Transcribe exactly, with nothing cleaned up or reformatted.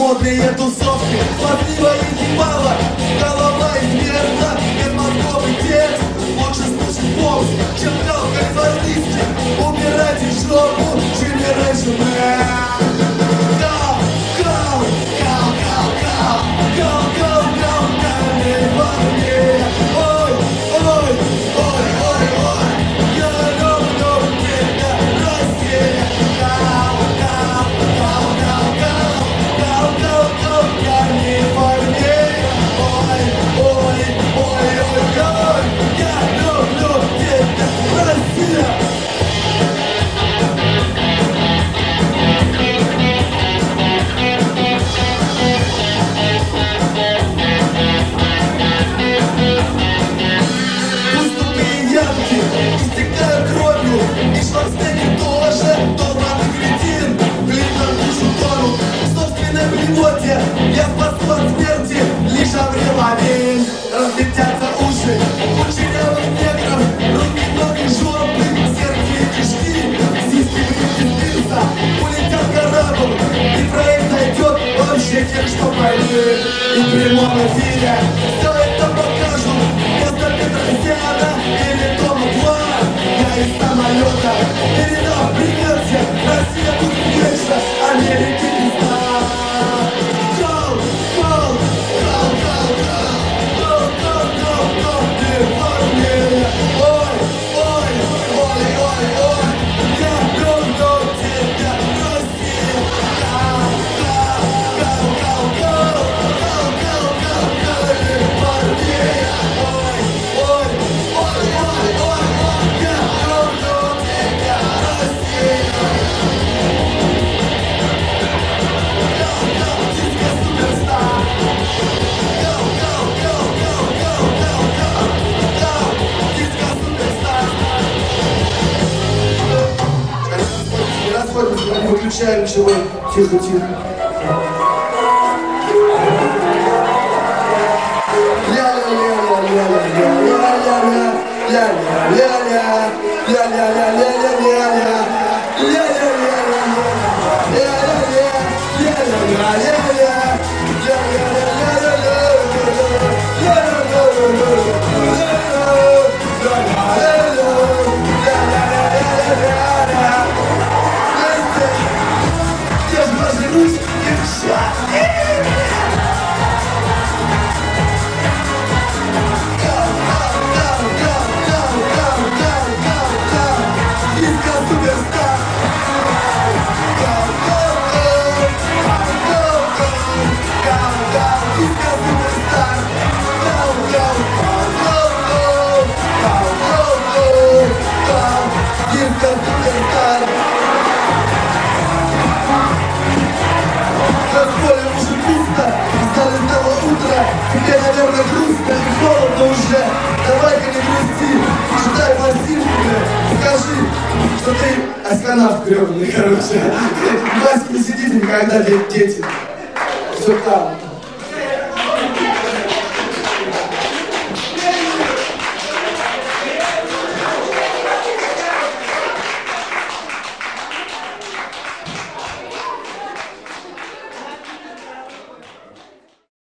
модные тусовки, смазливо и ебало, голова измерна, без мозгов и текст. Лучше слушать бокс, чем толкать в артисте. Убирайте жопу, generation. Я спасу от смерти, лишь адреналин. Разлетятся уши кучерявых негров, руки, ноги, жопы, сердце и кишки. Сиськи выйти спирса, улетят корабль, и произойдет вообще текст, что поймы. И в прямом эфире все это покажут вместо Петросяна или Тома два. Я из самолета передал привет всем. Россия будет меньше Америки пизда. Не выключаем ничего. Тихо, тихо. Тебе, наверное, грустно и холодно уже. Давай-ка не грусти, читай пластинку, скажи, что ты астронавт гребаный, короче. Васька не сидит никогда, дети. Все там.